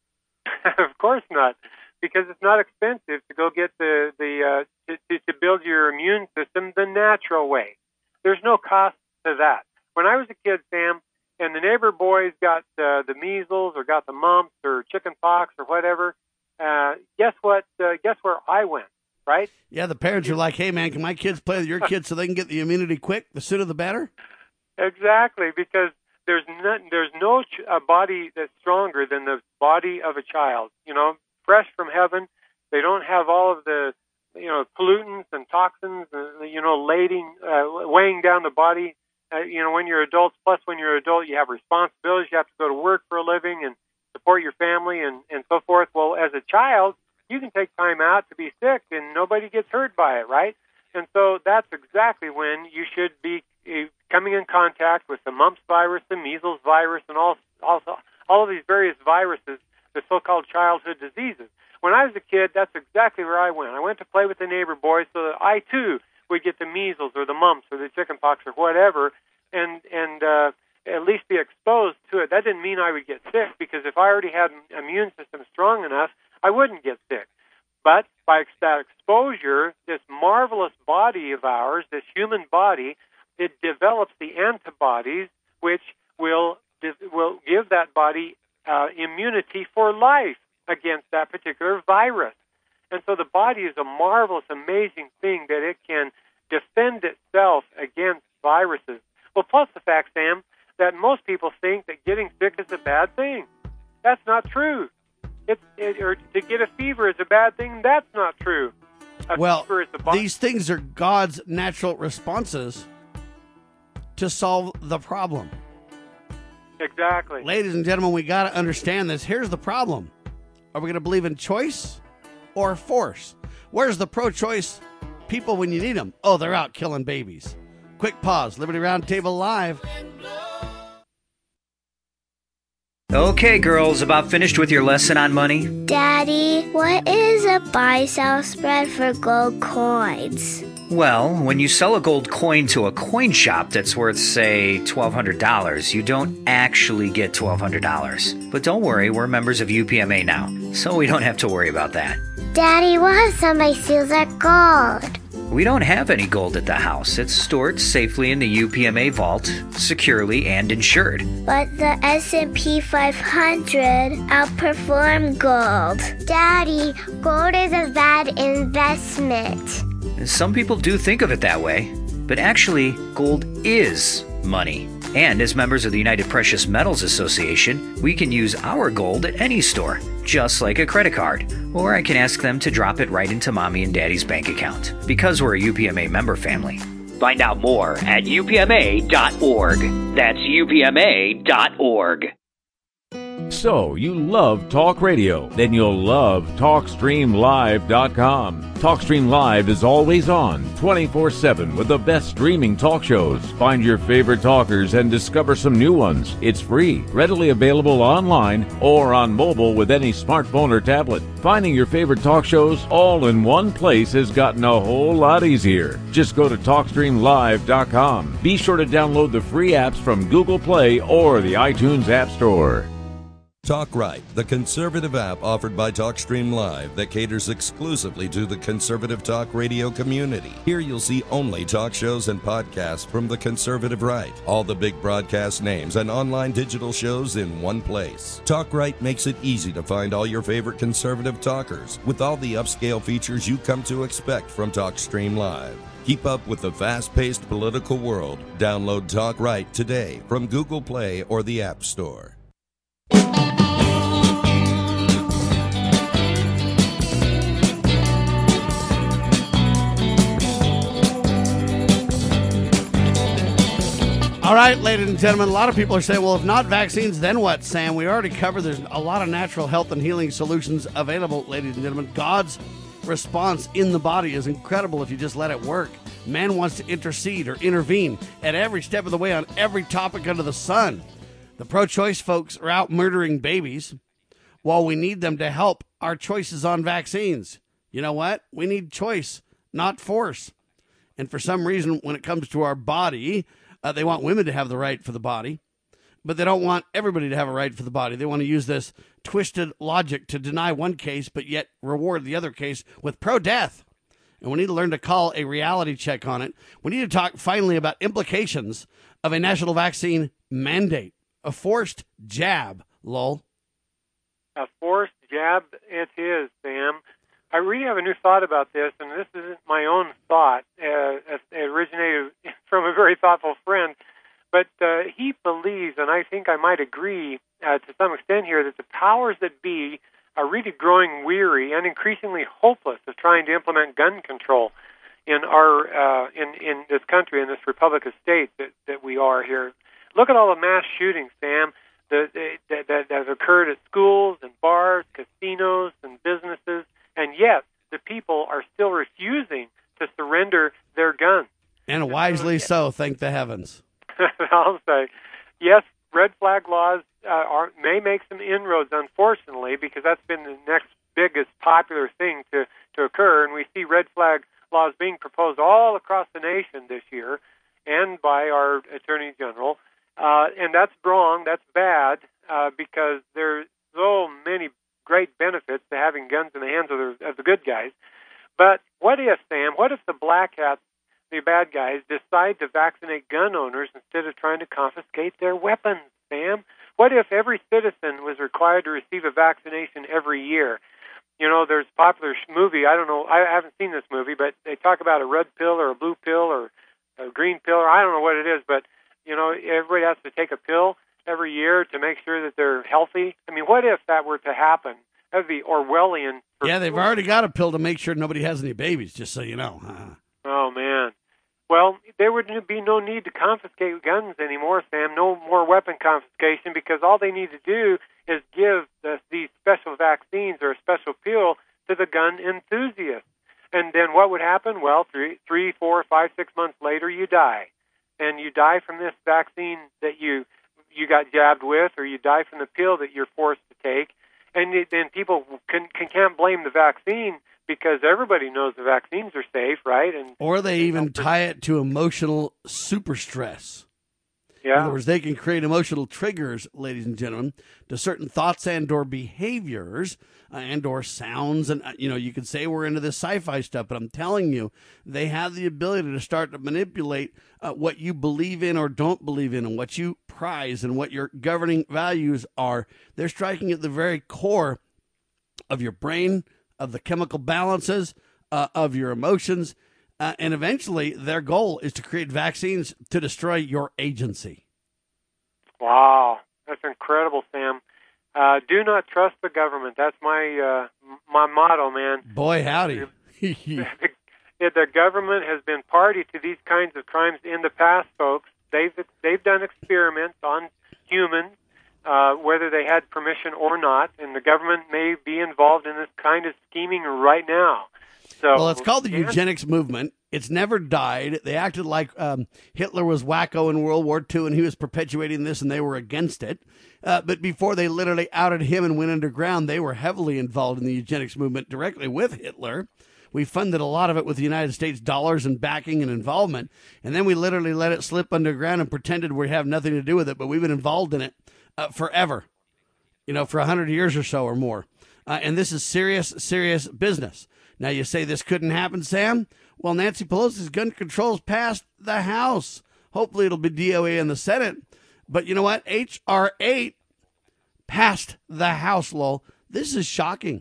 Of course not, because it's not expensive to go get the the uh, to, to build your immune system the natural way. There's no cost to that. When I was a kid, Sam, and the neighbor boys got uh, the measles or got the mumps or chicken pox or whatever, uh, guess what? Uh, guess where I went? Right? Yeah, the parents are like, hey, man, can my kids play with your kids so they can get the immunity quick? The sooner the better? Exactly, because there's no, there's no ch- a body that's stronger than the body of a child. You know, fresh from heaven. They don't have all of the, you know, pollutants and toxins, uh, you know, lading, uh, weighing down the body. Uh, you know, when you're adults, plus when you're an adult, you have responsibilities. You have to go to work for a living and support your family and, and so forth. Well, as a child, you can take time out to be sick and nobody gets hurt by it, right? And so that's exactly when you should be uh, coming in contact with the mumps virus, the measles virus, and all, also all of these various viruses, the so-called childhood diseases. When I was a kid, that's exactly where I went. I went to play with the neighbor boys so that I, too, would get the measles or the mumps or the chicken pox or whatever, and, and uh, at least be exposed to it. That didn't mean I would get sick, because if I already had an immune system strong enough, I wouldn't get sick. But by that exposure, this marvelous body of ours, this human body, it develops the antibodies which will will give that body uh, immunity for life against that particular virus. And so the body is a marvelous, amazing thing that it can defend itself against viruses. Well, plus the fact, Sam, that most people think that getting sick is a bad thing. That's not true. It's, it, or to get a fever is a bad thing. That's not true. A well, fever is the body. These things are God's natural responses to solve the problem. Exactly. Ladies and gentlemen, we got to understand this. Here's the problem. Are we going to believe in choice or force? Where's the pro-choice people when you need them? Oh, they're out killing babies. Quick pause. Liberty Roundtable Live. Okay, girls, about finished with your lesson on money? Daddy, what is a buy-sell spread for gold coins? Well, when you sell a gold coin to a coin shop that's worth, say, twelve hundred dollars, you don't actually get twelve hundred dollars. But don't worry, we're members of U P M A now, so we don't have to worry about that. Daddy, what if somebody steals our gold? We don't have any gold at the house. It's stored safely in the U P M A vault, securely and insured. But the S and P five hundred outperformed gold. Daddy, gold is a bad investment. Some people do think of it that way, but actually, gold is money. And as members of the United Precious Metals Association, we can use our gold at any store, just like a credit card. Or I can ask them to drop it right into Mommy and Daddy's bank account, because we're a U P M A member family. Find out more at U P M A dot org. That's U P M A dot org. So, you love talk radio? Then you'll love talk stream live dot com. TalkStream Live is always on, twenty-four seven, with the best streaming talk shows. Find your favorite talkers and discover some new ones. It's free, readily available online or on mobile with any smartphone or tablet. Finding your favorite talk shows all in one place has gotten a whole lot easier. Just go to talk stream live dot com. Be sure to download the free apps from Google Play or the iTunes App Store. Talk Right, the conservative app offered by TalkStream Live that caters exclusively to the conservative talk radio community. Here you'll see only talk shows and podcasts from the conservative right, all the big broadcast names and online digital shows in one place. Talk Right makes it easy to find all your favorite conservative talkers with all the upscale features you come to expect from TalkStream Live. Keep up with the fast-paced political world. Download Talk Right today from Google Play or the App Store. All right, ladies and gentlemen, a lot of people are saying, well, if not vaccines, then what, Sam? We already covered there's a lot of natural health and healing solutions available, ladies and gentlemen. God's response in the body is incredible if you just let it work. Man wants to intercede or intervene at every step of the way on every topic under the sun. The pro-choice folks are out murdering babies while we need them to help our choices on vaccines. You know what? We need choice, not force. And for some reason, when it comes to our body, Uh, they want women to have the right for the body, but they don't want everybody to have a right for the body. They want to use this twisted logic to deny one case, but yet reward the other case with pro-death. And we need to learn to call a reality check on it. We need to talk finally about implications of a national vaccine mandate, a forced jab, lol. A forced jab it is, Sam. I really have a new thought about this, and this isn't my own thought. Uh, it originated from a very thoughtful friend, but uh, he believes, and I think I might agree uh, to some extent here, that the powers that be are really growing weary and increasingly hopeless of trying to implement gun control in our uh, in in this country, in this Republic of States that, that we are here. Look at all the mass shootings, Sam, that that, that have occurred at schools and bars, casinos, and businesses. And yet, the people are still refusing to surrender their guns. And wisely so, thank the heavens. I'll say, yes, red flag laws uh, are, may make some inroads, unfortunately, because that's been the next biggest popular thing to, to occur. And we see red flag laws being proposed all across the nation this year and by our Attorney General. Uh, and that's wrong, that's bad, uh, because there's so many great benefits to having guns in the hands of the, of the good guys. But what if, Sam, what if the black hats, the bad guys, decide to vaccinate gun owners instead of trying to confiscate their weapons, Sam? What if every citizen was required to receive a vaccination every year? You know, there's a popular movie, I don't know, I haven't seen this movie, but they talk about a red pill or a blue pill or a green pill, or I don't know what it is, but, you know, everybody has to take a pill every year to make sure that they're healthy. I mean, what if that were to happen? That would be Orwellian. Yeah, they've already got a pill to make sure nobody has any babies, just so you know. Uh, oh, man. Well, there would be no need to confiscate guns anymore, Sam. No more weapon confiscation, because all they need to do is give the, these special vaccines or a special pill to the gun enthusiasts. And then what would happen? Well, three, three, four, five, six months later, you die. And you die from this vaccine that you you got jabbed with, or you die from the pill that you're forced to take. And then people can, can, can't blame the vaccine because everybody knows the vaccines are safe, right? And or they even tie it to emotional super stress. Yeah. In other words, they can create emotional triggers, ladies and gentlemen, to certain thoughts and or behaviors uh, and or sounds. And, uh, you know, you could say we're into this sci-fi stuff, but I'm telling you, they have the ability to start to manipulate uh, what you believe in or don't believe in and what you prize and what your governing values are. They're striking at the very core of your brain, of the chemical balances, uh, of your emotions. Uh, and eventually, their goal is to create vaccines to destroy your agency. Wow, that's incredible, Sam. Uh, do not trust the government. That's my uh, my motto, man. Boy, howdy. the, the government has been party to these kinds of crimes in the past, folks. They've they've done experiments on humans uh, whether they had permission or not, and the government may be involved in this kind of scheming right now. So, well, it's called the eugenics movement. It's never died. They acted like um, Hitler was wacko in World War Two, and he was perpetuating this, and they were against it. Uh, but before they literally outed him and went underground, they were heavily involved in the eugenics movement directly with Hitler. We funded a lot of it with the United States dollars and backing and involvement, and then we literally let it slip underground and pretended we have nothing to do with it, but we've been involved in it uh, forever, you know, for one hundred years or so or more. Uh, and this is serious, serious business. Now, you say this couldn't happen, Sam? Well, Nancy Pelosi's gun control's passed the House. Hopefully it'll be D O A in the Senate. But you know what? H R eight passed the House, Lowell. This is shocking.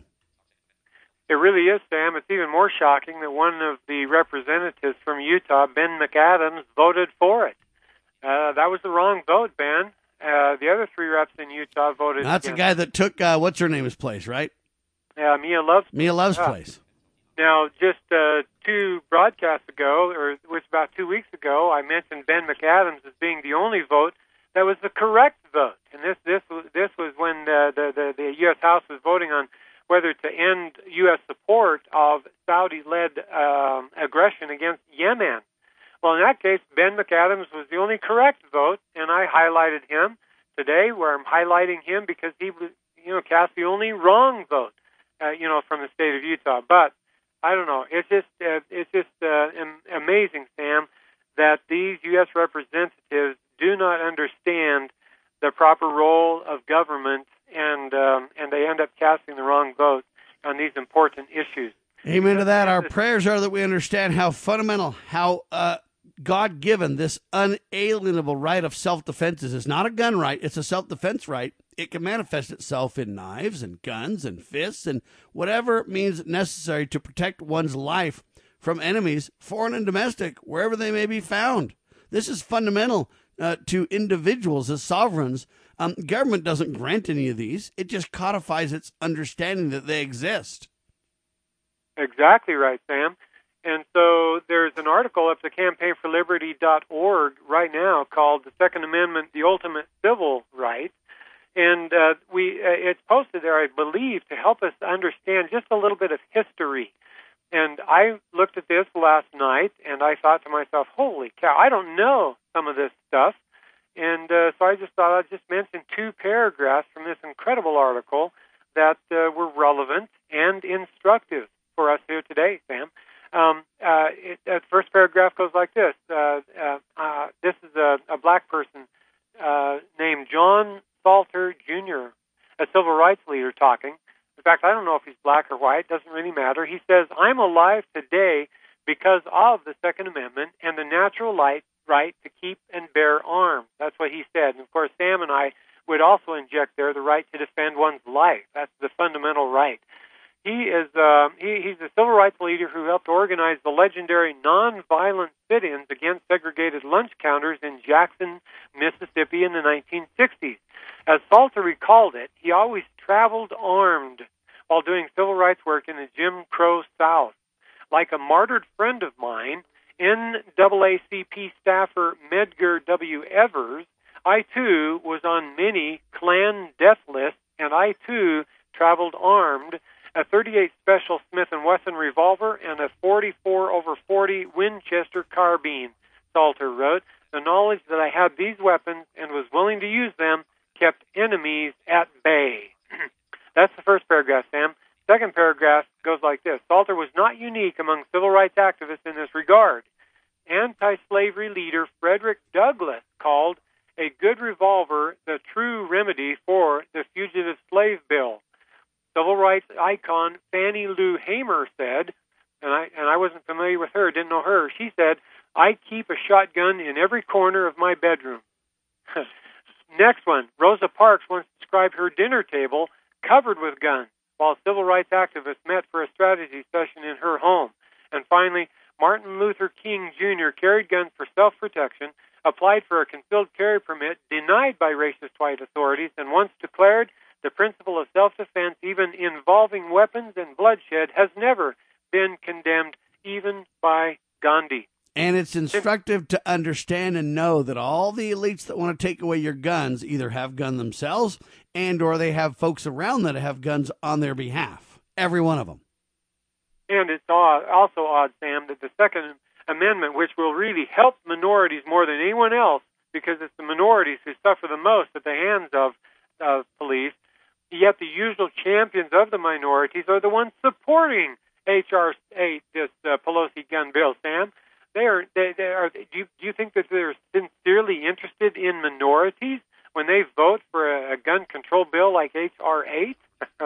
It really is, Sam. It's even more shocking that one of the representatives from Utah, Ben McAdams, voted for it. Uh, that was the wrong vote, Ben. Uh, the other three reps in Utah voted That's against. the guy that took, uh, what's her name's place, right? Uh, Mia Love's Mia Love's uh, place. Now, just uh, two broadcasts ago, or it was about two weeks ago, I mentioned Ben McAdams as being the only vote that was the correct vote. And this this was, this was when uh, the, the, the U S House was voting on whether to end U S support of Saudi-led um, aggression against Yemen. Well, in that case, Ben McAdams was the only correct vote, and I highlighted him today, where I'm highlighting him because he was, you know, cast the only wrong vote, uh, you know, from the state of Utah. But I don't know. It's just uh, it's just uh, am- amazing, Sam, that these U S representatives do not understand the proper role of government, and um, and they end up casting the wrong vote on these important issues. Amen to that. Our prayers are that we understand how fundamental, how uh, God-given this unalienable right of self-defense is. It's not a gun right. It's a self-defense right. It can manifest itself in knives and guns and fists and whatever means necessary to protect one's life from enemies, foreign and domestic, wherever they may be found. This is fundamental uh, to individuals as sovereigns. Um, government doesn't grant any of these. It just codifies its understanding that they exist. Exactly right, Sam. And so there's an article up at campaign for liberty dot org right now called The Second Amendment, the Ultimate Civil Right. And uh, we uh, it's posted there, I believe, to help us understand just a little bit of history. And I looked at this last night, and I thought to myself, holy cow, I don't know some of this stuff. And uh, so I just thought I'd just mention two paragraphs from this incredible article that uh, were relevant and instructive for us here today, Sam. Um, uh, it, uh, the first paragraph goes like this. Uh, uh, uh, this is a, a black person uh, named John Salter, Junior, a civil rights leader talking. In fact, I don't know if he's black or white. It doesn't really matter. He says, I'm alive today because of the Second Amendment and the natural right, right to keep and bear arms. That's what he said. And, of course, Sam and I would also inject there the right to defend one's life. That's the fundamental right. He is uh, he, he's a civil rights leader who helped organize the legendary nonviolent sit-ins against segregated lunch counters in Jackson, Mississippi in the nineteen sixties. As Salter recalled it, he always traveled armed while doing civil rights work in the Jim Crow South. Like a martyred friend of mine, N double A C P staffer Medgar W. Evers, I too was on many Klan death lists, and I too traveled armed. A thirty-eight Special Smith and Wesson revolver, and a forty-four over forty Winchester carbine, Salter wrote. The knowledge that I had these weapons and was willing to use them kept enemies at bay. That's the first paragraph, Sam. Second paragraph goes like this. Salter was not unique among civil rights activists in this regard. Anti-slavery leader Frederick Douglass called a good revolver the true remedy for the fugitive slave bill. Civil rights icon Fannie Lou Hamer said, and I and I wasn't familiar with her, didn't know her, she said, I keep a shotgun in every corner of my bedroom. Next one, Rosa Parks once described her dinner table covered with guns, while civil rights activists met for a strategy session in her home. And finally, Martin Luther King Junior carried guns for self-protection, applied for a concealed carry permit denied by racist white authorities, and once declared the principle of self-defense, even involving weapons and bloodshed, has never been condemned, even by Gandhi. And it's instructive to understand and know that all the elites that want to take away your guns either have gun themselves and or they have folks around that have guns on their behalf. Every one of them. And it's also odd, Sam, that the Second Amendment, which will really help minorities more than anyone else, because it's the minorities who suffer the most at the hands of uh, police, yet the usual champions of the minorities are the ones supporting H R eight, this uh, Pelosi gun bill, Sam. They are. They, they are. Do you, do you think that they're sincerely interested in minorities when they vote for a, a gun control bill like H R eight?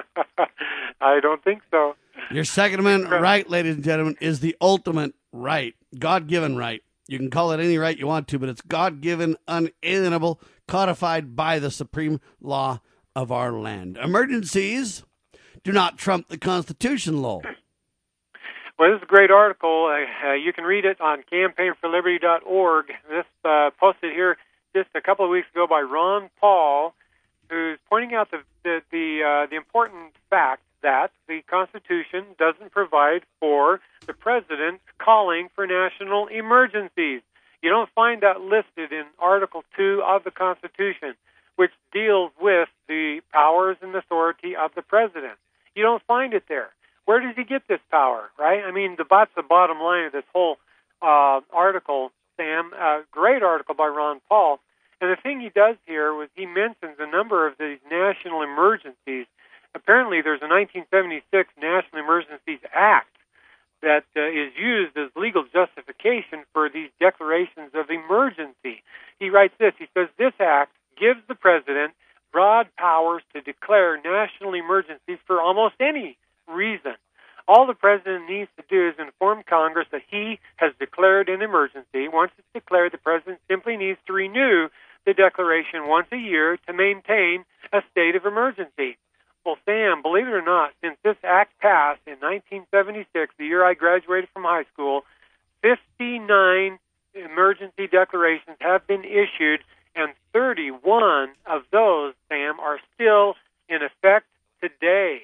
I don't think so. Your Second Amendment right, ladies and gentlemen, is the ultimate right, God-given right. You can call it any right you want to, but it's God-given, unalienable, codified by the supreme law of our land. Emergencies do not trump the Constitution, Lowell. Well, this is a great article. Uh, you can read it on campaign for liberty dot org. This uh, posted here just a couple of weeks ago by Ron Paul, who's pointing out the the the, uh, the important fact that the Constitution doesn't provide for the president calling for national emergencies. You don't find that listed in Article two of the Constitution, which deals with the powers and authority of the president. You don't find it there. Where does he get this power, right? I mean, the, that's the bottom line of this whole uh, article, Sam. Uh, great article by Ron Paul. And the thing he does here was he mentions a number of these national emergencies. Apparently, there's a nineteen seventy-six National Emergencies Act that uh, is used as legal justification for these declarations of emergency. He writes this. He says, this act gives the president broad powers to declare national emergencies for almost any reason. All the president needs to do is inform Congress that he has declared an emergency. Once it's declared, the president simply needs to renew the declaration once a year to maintain a state of emergency. Well, Sam, believe it or not, since this act passed in nineteen seventy-six, the year I graduated from high school, fifty-nine emergency declarations have been issued, and thirty-one of those, Sam, are still in effect today.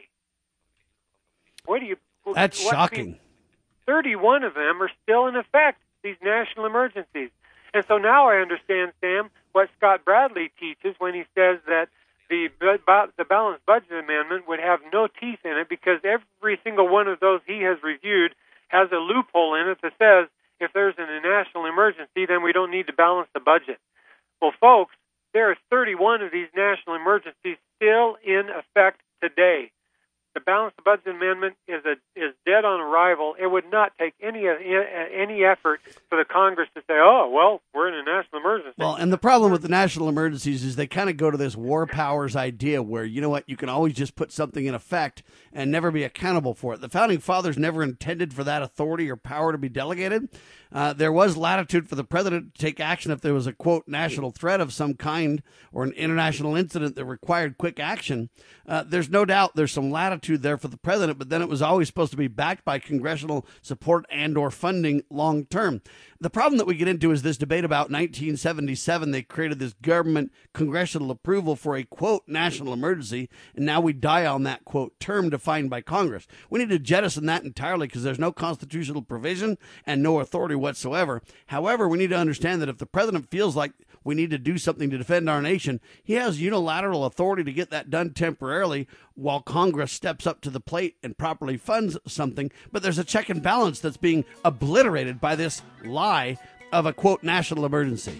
What do you? That's what, shocking. thirty-one of them are still in effect, these national emergencies. And so now I understand, Sam, what Scott Bradley teaches when he says that the the balanced budget amendment would have no teeth in it because every single one of those he has reviewed has a loophole in it that says if there's a national emergency, then we don't need to balance the budget. Well, folks, there are thirty-one of these national emergencies still in effect today. The balanced budget amendment is a is dead on arrival. It would not take any any effort for the Congress to say, "Oh, well, we're in a national emergency." Well, and the problem with the national emergencies is they kind of go to this war powers idea where, you know what, you can always just put something in effect and never be accountable for it. The Founding Fathers never intended for that authority or power to be delegated. Uh, there was latitude for the president to take action if there was a, quote, national threat of some kind or an international incident that required quick action. Uh, there's no doubt there's some latitude there for the president, but then it was always supposed to be backed by congressional support and or funding long term. The problem that we get into is this debate about nineteen seventy-seven. They created this government congressional approval for a, quote, national emergency, and now we die on that, quote, term defined by Congress. We need to jettison that entirely because there's no constitutional provision and no authority whatsoever. However, we need to understand that if the president feels like we need to do something to defend our nation, he has unilateral authority to get that done temporarily while Congress steps up to the plate and properly funds something. But there's a check and balance that's being obliterated by this lie of a, quote, national emergency.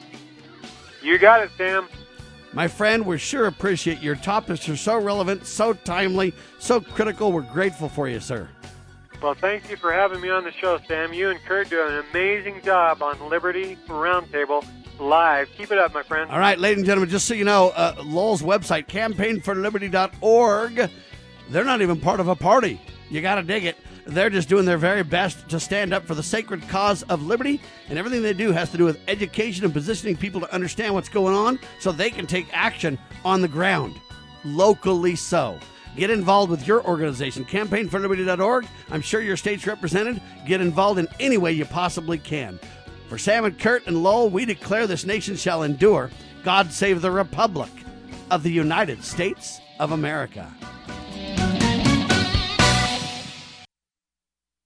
You got it, Sam. My friend, we sure appreciate your topics are so relevant, so timely, so critical. We're grateful for you, sir. Well, thank you for having me on the show, Sam. You and Kurt do an amazing job on Liberty Roundtable Live. Keep it up, my friend. All right, ladies and gentlemen, just so you know, uh, Lowell's website, campaign for liberty dot org, they're not even part of a party. You got to dig it. They're just doing their very best to stand up for the sacred cause of liberty, and everything they do has to do with education and positioning people to understand what's going on so they can take action on the ground, locally so. Get involved with your organization, campaign for liberty dot org. I'm sure your state's represented. Get involved in any way you possibly can. For Sam and Kurt and Lowell, we declare this nation shall endure. God save the Republic of the United States of America.